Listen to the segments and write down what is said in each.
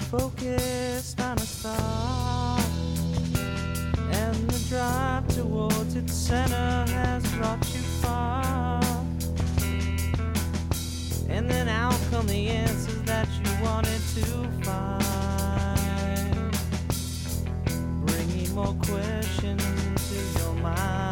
focused on a star, and the drive towards its center has brought you far. And then out come the answers that you wanted to find, bringing more questions into your mind.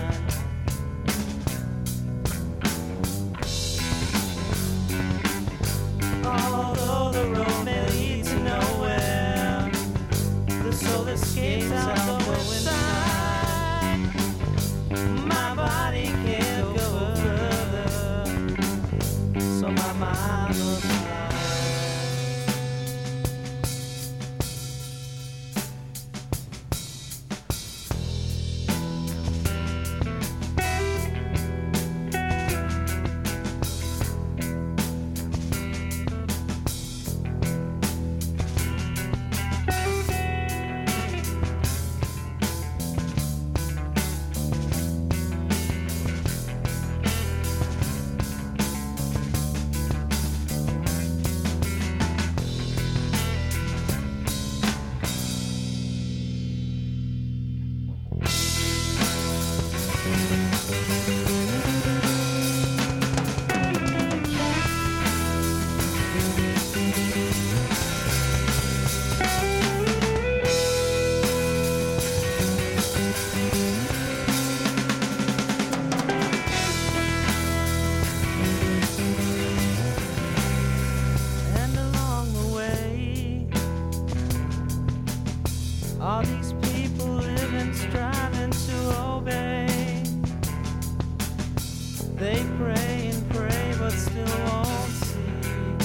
Although the road may lead to nowhere, the soul escapes out the inside. My body can't go further, so my mind will fly. All these people living, striving to obey. They pray and pray, but still won't see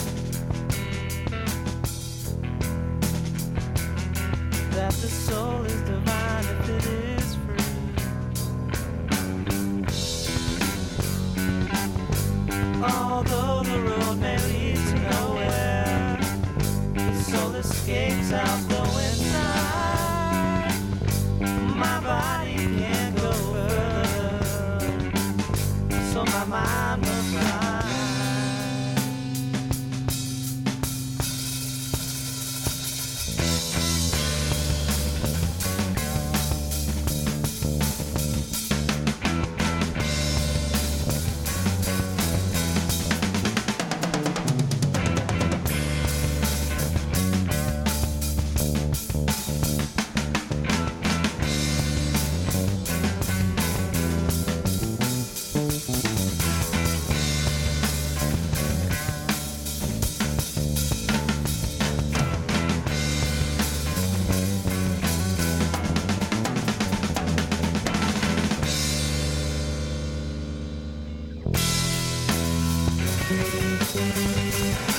that the soul is divine if it is free. Although the road may lead to nowhere, the soul escapes out the inside. My body can't go further, so my mind must fly. Thank you.